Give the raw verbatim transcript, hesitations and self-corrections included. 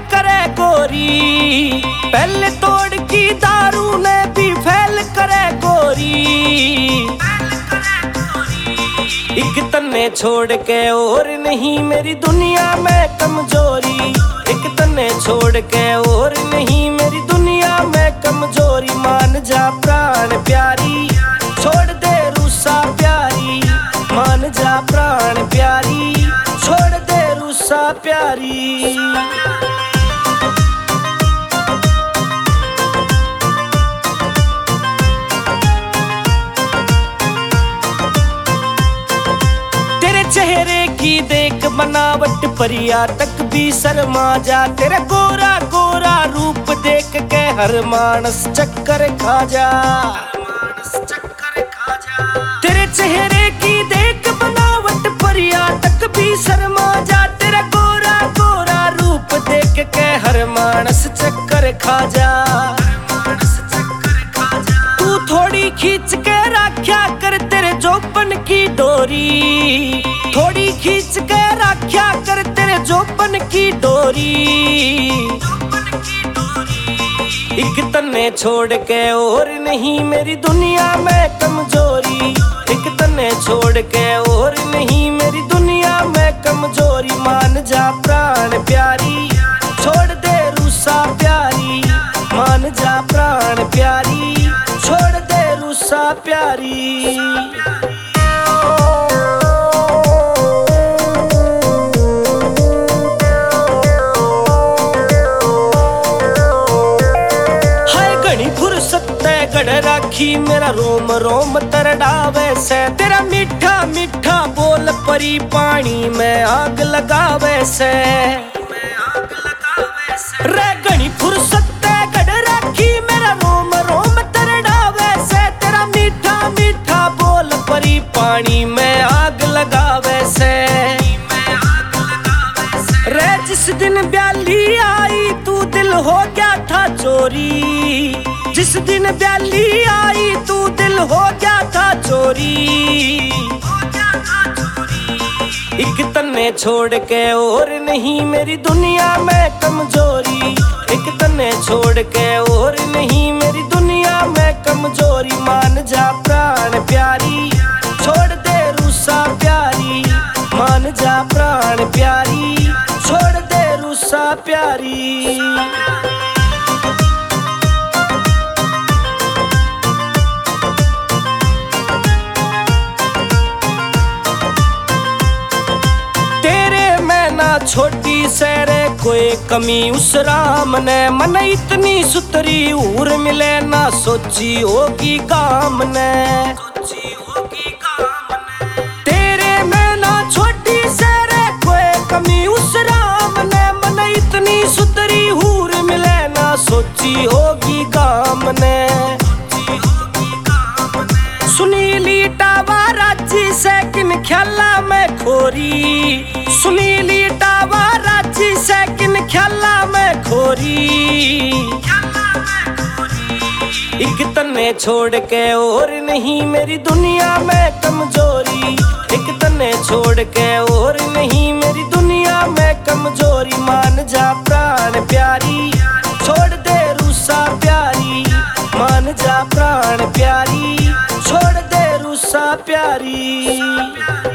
करे गोरी, पहले तोड़ की दारू ने भी फैल करे गोरी। एक तन्ने छोड़ के और नहीं मेरी दुनिया में कमजोरी, एक तन्ने छोड़ के और नहीं मेरी दुनिया में कमजोरी। मान जा प्राण प्यारी, छोड़ दे रूसा प्यारी, मान जा प्राण प्यारी, छोड़ दे रूसा प्यारी। तेरे चेहरे की देख बनावट परिया तक भी शर्मा जा, तेरा गोरा गोरा रूप देख के हर मानस चक्कर खा जा। तेरे चेहरे की देख बनावट परिया तक भी शर्मा जा, तेरा गोरा गोरा रूप देख के हर मानस चक्कर खा जा। तू थोड़ी खींच के रखा कर तेरे जोपन की डोरी, थोड़ी खींच के रखा कर तेरे जोपन की डोरी। एक तन्ने छोड़ के और नहीं मेरी दुनिया में कमजोरी, एक तन्ने छोड़ के और नहीं मेरी दुनिया में कमजोरी। मान जा प्राण प्यारी, छोड़ दे रूसा प्यारी, मान जा प्राण प्यारी, छोड़ दे रूसा प्यारी। गढ़ राखी मेरा रोम रोम तरडावे से, तेरा मीठा मीठा बोल परी पानी में आग लगावे से। रे घनी फुर्सत गढ़ राखी मेरा रोम रोम तरडावे से, तेरा मीठा मीठा बोल परी पानी में आग लगावे से। रे जिस दिन ब्याली आई तू दिल हो गया था चोरी, जिस दिन ब्याली आई तू दिल हो गया था चोरी। एक तन्ने छोड़ के और नहीं मेरी दुनिया में कमजोरी, एक तन्ने छोड़ के और नहीं मेरी दुनिया में कमजोरी। मान जा प्राण प्यारी, छोड़ दे रूसा प्यारी, मान जा प्राण प्यारी, छोड़ दे रूसा प्यारी। छोटी सैरे कोई कमी उस राम ने, मन इतनी सुतरी उर मिले ना सोची होगी काम ने। तेरे में ना छोटी सैरे कोई कमी उस राम ने, मन इतनी सुतरी हूर मिले ना सोची होगी काम ने। सुनीली टावा राजी से किन ख्याला में खोरी, सुनीली टावा राजी से किन ख्याला में खोरी। एक तन्ने छोड़ के और नहीं मेरी दुनिया में कमजोरी, एक तन्ने छोड़ के और नहीं मेरी दुनिया में कमजोरी। मान जा प्राण प्यारी, छोड़ दे रूसा प्यारी, मान जा प्राण प्यारी, छोड़ दे रूसा प्यारी।